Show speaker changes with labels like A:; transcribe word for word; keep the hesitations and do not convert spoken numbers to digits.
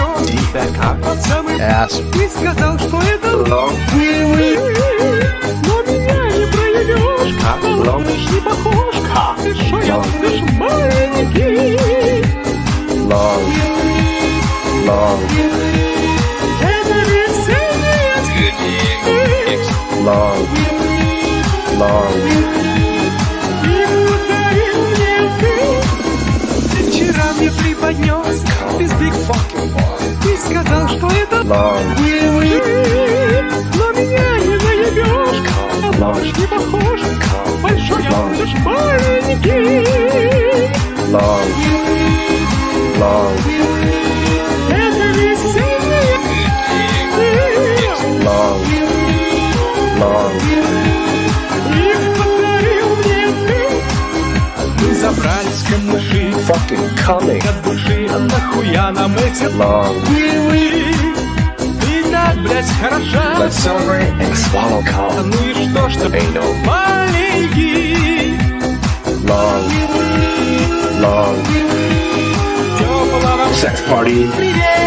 A: припадешь. Под самый
B: Ass.
A: ты сказал, что это
C: Long.
A: но меня не проявишь. Малыш не похож. Ты шо, я лишь маленький.
C: Long. Long.
A: Это весеннее.
C: Long. Long.
A: И подарил мне ты. Вчера мне преподнес this big fucking boy. Ты сказал, что это
C: Long.
A: но меня не наебешь. Малыш не похож. Большой я лишь маленький.
C: Long. Long.
A: Это весеннее.
C: Long. Long.
A: И подарил мне ты. Мы забрались к камыши.
C: Fucking coming.
A: От души, а нахуя нам эти
C: Long.
A: Ты так, блядь, хороша.
C: Let's celebrate and swallow calm.
A: Ну и что, что
C: Ain't no
A: маленький.
C: long, long
A: Теплого
C: sex party.
A: привет.